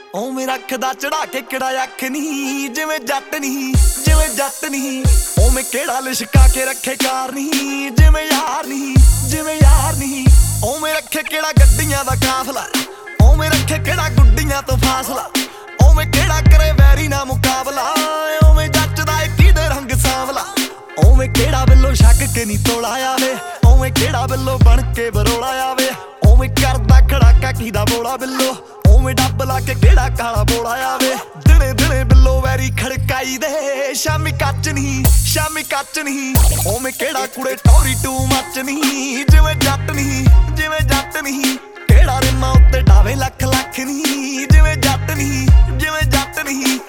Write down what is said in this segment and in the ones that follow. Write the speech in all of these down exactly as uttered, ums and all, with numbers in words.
ਉਵੇਂ ਰੱਖਦਾ ਚੜਾ ਕੇ ਕਿਹੜਾ ਅੱਖ ਨਹੀਂ, ਜਿਵੇਂ ਜੱਟ ਨਹੀਂ ਜਿਵੇਂ ਜੱਟ ਨਹੀਂ। ਉਵੇਂ ਕਿਹੜਾ ਲਿਸ਼ਕਾ ਕੇ ਰੱਖੇ ਕਾਰ ਨਹੀਂ, ਜਿਵੇਂ ਯਾਰ ਨਹੀਂ ਜਿਵੇਂ ਯਾਰ ਨਹੀਂ। ਉਵੇਂ ਰੱਖੇ ਕਿਹੜਾ ਗੱਡੀਆਂ ਦਾ ਕਾਫਲਾ, ਉਵੇਂ ਰੱਖੇ ਕਿਹੜਾ ਗੁੱਡੀਆਂ ਤੋਂ ਫਾਸਲਾ। ਉਵੇਂ ਕਿਹੜਾ ਕਰੇ ਵੈਰੀ ਨਾ ਮੁਕਾਬਲਾ, ਉਵੇਂ ਜੱਚਦਾ ਏ ਕਿਹਦੇ ਰੰਗ ਸਾਂਵਲਾ। ਉਵੇਂ ਕਿਹੜਾ ਬਿੱਲੋ ਛੱਕ ਕੇ ਨਹੀਂ ਤੋਲਾ ਆਵੇ, ਉਵੇਂ ਕਿਹੜਾ ਬਿੱਲੋ ਬਣ ਕੇ ਬਰੋਲਾ ਆਵੇ। ਉਵੇਂ ਕਰਦਾ ਖੜਾਕਾ ਕਿਹਦਾ ਬੋਲਾ ਬਿੱਲੋ, ਉਵੇਂ ਡੱਬ ਲਾ ਕੇ ਕਿਹੜਾ ਕਾਲਾ ਬੋਲਾ ਆਵੇ। ਦਿਨੇ ਦਿਨੇ ਬਿੱਲੋ ਵੈਰੀ ਖੜਕਾਈ ਦੇ, ਸ਼ਾਮੀ ਕੱਚ ਨਹੀਂ ਸ਼ਾਮੀ ਕੱਚ ਨਹੀਂ। ਉਵੇਂ ਕਿਹੜਾ ਕੁੜੇ ਟੌਰੀ ਟੂ ਮੱਚ ਨਹੀਂ, ਜਿਵੇਂ ਜੱਟ ਨਹੀਂ ਜਿਵੇਂ ਜੱਟ ਨਹੀਂ। ਕਿਹੜਾ ਰਿਮਾਂ ਉੱਤੇ ਡਾਵੇ ਲੱਖ ਲੱਖ ਨਹੀਂ, ਜਿਵੇਂ ਜੱਟ ਨਹੀਂ ਜਿਵੇਂ ਜੱਟ ਨਹੀਂ।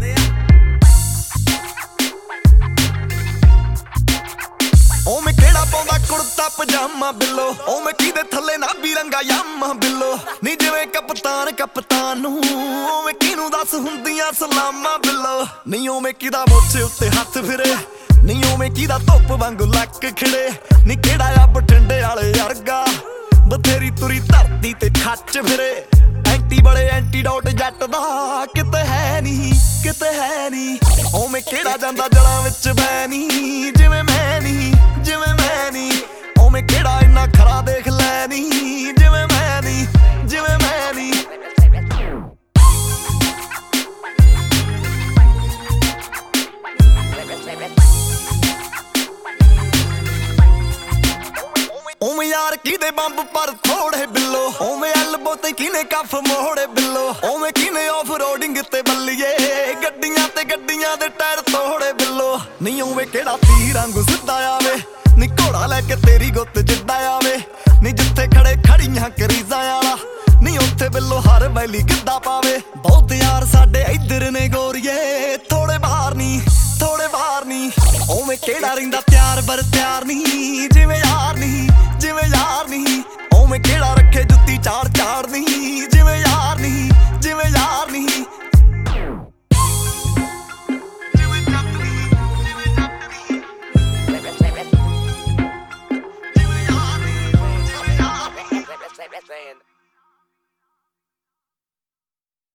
ਉਵੇਂ ਕਿਹੜਾ ਪਾਉਂਦਾ ਕੁੜਤਾ ਪਜਾਮਾ ਬਿੱਲੋ, ਉਵੇਂ ਕਿਹਦੇ ਥੱਲੇ ਨਾਭੀ ਰੰਗਾ ਯਾਮਾ ਬਿੱਲੋ। ਨੀ ਜਿਵੇਂ ਕਪਤਾਨ ਕਪਤਾਨ ਨੂੰ, ਉਵੇਂ ਕਿਹਨੂੰ ਦੱਸ ਹੁੰਦੀਆਂ ਸਲਾਮਾਂ ਬਿੱਲੋ। ਨੀ ਉਵੇਂ ਕਿਹਦਾ ਮੋਛੇ ਉੱਤੇ ਹੱਥ ਫਿਰੇ, ਨੀ ਉਵੇਂ ਕਿਹਦਾ ਧੁੱਪ ਵਾਂਗੂ ਲੱਕ ਖਿੜੇ। ਨੀ ਕਿਹੜਾ ਆ ਬਠਿੰਡੇ ਵਾਲੇ ਵਰਗਾ, ਬਥੇਰੀ ਤੁਰੀ ਧਰਤੀ ਤੇ ਖੱਚ ਫਿਰੇ। ਐਂਟੀ ਬੜੇ ਐਂਟੀਡੋਟ ਜੱਟ ਦਾ ਕਿਤੇ ਹੈ ਨਹੀਂ ਕਿਤੇ ਹੈ ਨਹੀਂ। ਉਵੇਂ ਕਿਹੜਾ ਜਾਂਦਾ ਜੜਾਂ ਵਿੱਚ ਬੈ ਨਹੀਂ, ਜਿਵੇਂ ਮੈਂ ਨਹੀਂ ਜਿਵੇਂ ਮੈਂ ਨਹੀਂ। ਉਵੇਂ ਕਿਹੜਾ ਇੰਨਾ ਖਰਾ ਦੇਖ ਲੈ ਨਹੀਂ, ਜਿਵੇਂ ਮੈਂ ਨਹੀਂ ਜਿਵੇਂ ਮੈਂ ਨਹੀਂ। ਉਵੇਂ ਯਾਰ ਕਿਹਦੇ ਬੰਬ ਪਰ ਥੋੜੇ ਬਿੱਲੋ, ਉਵੇਂ ਐਲਬੋ ਤੇ ਕਿਨੇ ਕੱਫ ਮੋੜੇ ਬਿੱਲੋ। ਉਵੇਂ ਕਿਨੇ ਆਫ ਰੋਡਿੰਗ ਤੇ ਬੱਲੀਏ, ਗੱਡੀਆਂ ਤੇ ਗੱਡੀਆਂ ਦੇ ਟਾਇਰ ਤੋੜੇ ਬਿੱਲੋ। ਨਹੀਂ ਉਵੇਂ ਕਿਹੜਾ ਤੀਰ ਵਾਂਗੂ ਸਿੱਧਾ ਆਵੇ, ਨੀ ਘੋੜਾ ਲੈ ਕੇ ਤੇਰੀ ਗੁੱਤ ਜਿੱਡਾ ਆਵੇ। ਨੀ ਜਿੱਥੇ ਖੜੇ ਖੜੀਆਂ ਕਰੀਜ਼ਾਂ ਵਾਲਾ, ਨੀ ਉੱਥੇ ਬਿੱਲੋ ਹਰ ਵੈਲੀ ਗਿੱਧਾ ਪਾਵੇ। ਬਹੁਤ ਯਾਰ ਸਾਡੇ ਇੱਧਰ ਨੇ ਗੋਰੀਏ, ਥੋੜੇ ਬਾਹਰ ਨਹੀਂ ਥੋੜੇ ਬਾਹਰ ਨਹੀਂ। ਉਵੇਂ ਕਿਹੜਾ ਰਹਿੰਦਾ ਤਿਆਰ ਬਰ ਤਿਆਰ ਨਹੀਂ, ਜਿਵੇਂ